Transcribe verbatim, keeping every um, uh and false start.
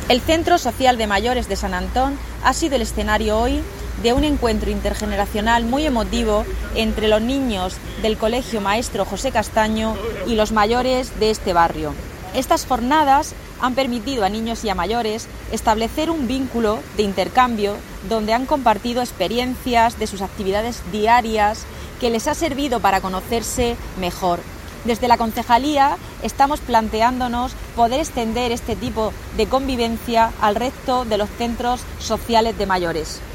El Centro Social de Mayores de San Antón ha sido el escenario hoy de un encuentro intergeneracional muy emotivo entre los niños del Colegio Maestro José Castaño y los mayores de este barrio. Estas jornadas han permitido a niños y a mayores establecer un vínculo de intercambio donde han compartido experiencias de sus actividades diarias que les ha servido para conocerse mejor. Desde la concejalía estamos planteándonos poder extender este tipo de convivencia al resto de los centros sociales de mayores.